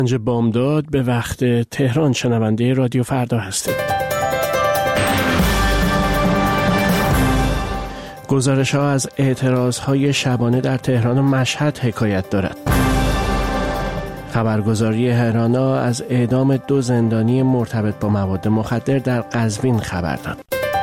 بامداد به وقت تهران شنونده رادیو فردا هستید. گزارش‌ها از اعتراض‌های شبانه در تهران و مشهد حکایت دارد. خبرگزاری هرانا از اعدام 2 زندانی مرتبط با مواد مخدر در قزوین خبر داد.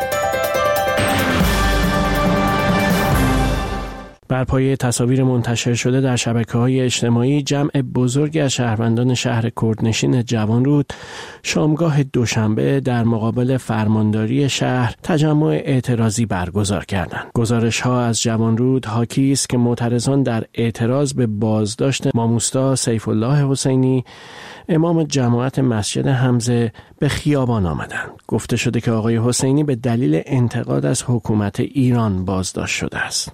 بر پایه تصاویر منتشر شده در شبکه‌های اجتماعی، جمع بزرگی از شهروندان شهر کردنشین جوانرود شامگاه دوشنبه در مقابل فرمانداری شهر تجمع اعتراضی برگزار کردند. گزارش‌ها از جوانرود حاکی است که معترضان در اعتراض به بازداشت ماموستا سیف الله حسینی، امام جماعت مسجد حمزه، به خیابان آمدند. گفته شده که آقای حسینی به دلیل انتقاد از حکومت ایران بازداشت شده است.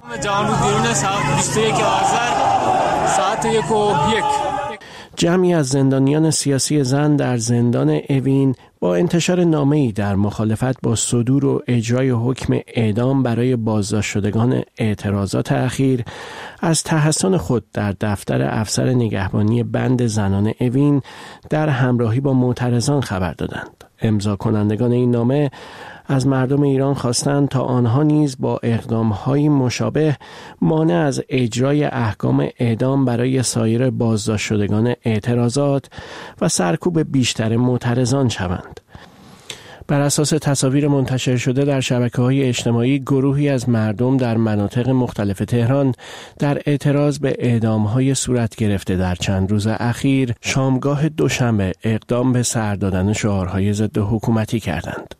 جمعی از زندانیان سیاسی زن در زندان اوین با انتشار نامه‌ای در مخالفت با صدور و اجرای حکم اعدام برای بازداشت شدگان اعتراضات اخیر از تحصن خود در دفتر افسر نگهبانی بند زنان اوین در همراهی با معترضان خبر دادند. امضا کنندگان این نامه از مردم ایران خواستند تا آنها نیز با اقدام‌های مشابه مانع از اجرای احکام اعدام برای سایر بازداشت شدگان اعتراضات و سرکوب بیشتر معترضان شوند. بر اساس تصاویر منتشر شده در شبکه‌های اجتماعی، گروهی از مردم در مناطق مختلف تهران در اعتراض به اعدام‌های صورت گرفته در چند روز اخیر شامگاه دوشنبه اقدام به سر دادن شعارهای ضد حکومتی کردند.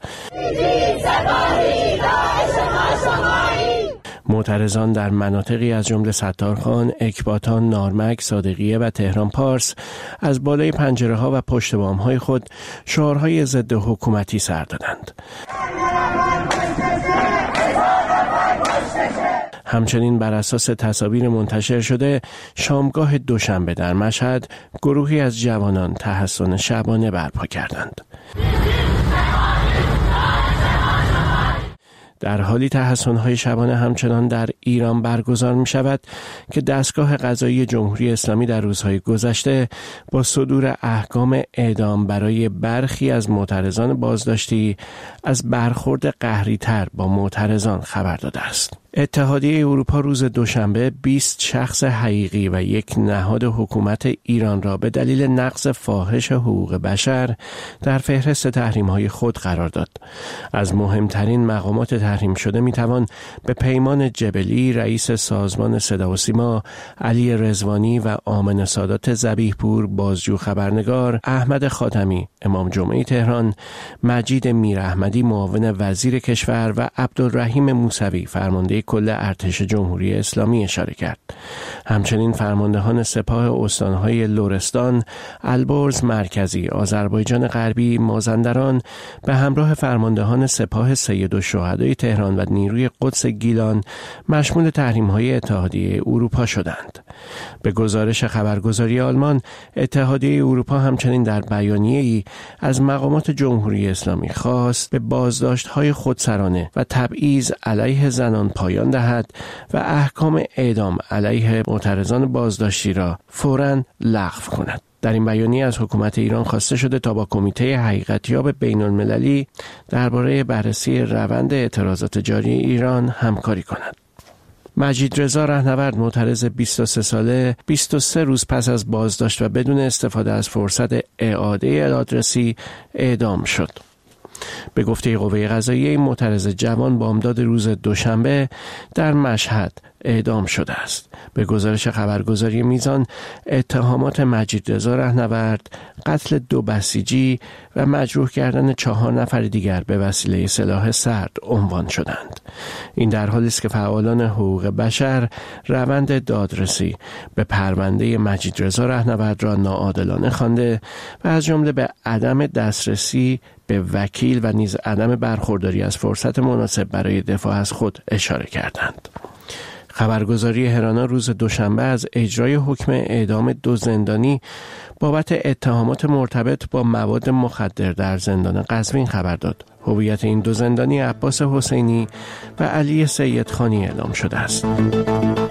معترضان در مناطقی از جمله ستارخان، اکباتان، نارمک، صادقیه و تهران پارس از بالای پنجره‌ها و پشت بام‌های خود شعارهای ضد حکومتی سر دادند. همچنین بر اساس تصاویر منتشر شده شامگاه دوشنبه در مشهد گروهی از جوانان تحصن شبانه برپا کردند. در حالی تحصن‌های شبانه همچنان در ایران برگزار می‌شود که دستگاه قضایی جمهوری اسلامی در روزهای گذشته با صدور احکام اعدام برای برخی از معترضان بازداشتی از برخورد قهری‌تر با معترضان خبر داده است. اتحادیه اروپا روز دوشنبه 20 شخص حقیقی و یک نهاد حکومت ایران را به دلیل نقض فاحش حقوق بشر در فهرست تحریم‌های خود قرار داد. از مهمترین مقامات تحریم شده میتوان به پیمان جبلی، رئیس سازمان صدا و سیما، علی رضوانی و آمن سادات ذبیح‌پور، بازجو خبرنگار، احمد خاتمی، امام جمعه تهران، مجید میراحمدی، معاون وزیر کشور و عبدالرحیم موسوی، فرمانده کل ارتش جمهوری اسلامی اشاره کرد. همچنین فرماندهان سپاه استانهای لرستان، البرز مرکزی، آذربایجان غربی، مازندران به همراه فرماندهان سپاه سیدالشهدای تهران و نیروی قدس گیلان مشمول تحریم‌های اتحادیه اروپا شدند. به گزارش خبرگزاری آلمان، اتحادیه اروپا همچنین در بیانیه‌ای از مقامات جمهوری اسلامی خواست به بازداشت‌های خودسرانه و تبعیض علیه زنان پایان دهد و احکام اعدام علیه معترضان بازداشتی را فوراً لغو کند. در این بیانیه از حکومت ایران خواسته شده تا با کمیته حقیقتیاب بین‌المللی درباره بررسی روند اعتراضات جاری ایران همکاری کند. مجید رضا رهنورد، معترض 23 ساله، 23 روز پس از بازداشت و بدون استفاده از فرصت اعاده دادرسی اعدام شد. به گفته قوه قضاییه، این معترض جوان بامداد روز دوشنبه در مشهد اعدام شده است. به گزارش خبرگزاری میزان، اتهامات مجید رضا رهنورد قتل 2 بسیجی و مجروح کردن 4 نفر دیگر به وسیله سلاح سرد عنوان شدند. این در حالی است که فعالان حقوق بشر روند دادرسی به پرونده مجید رضا رهنورد را ناعادلانه خوانده و از جمله به عدم دسترسی به وکیل و نیز عدم برخورداری از فرصت مناسب برای دفاع از خود اشاره کردند. خبرگزاری هرانا روز دوشنبه از اجرای حکم اعدام 2 زندانی بابت اتهامات مرتبط با مواد مخدر در زندان قزوین خبر داد. هویت این 2 زندانی عباس حسینی و علی سیدخانی اعلام شده است.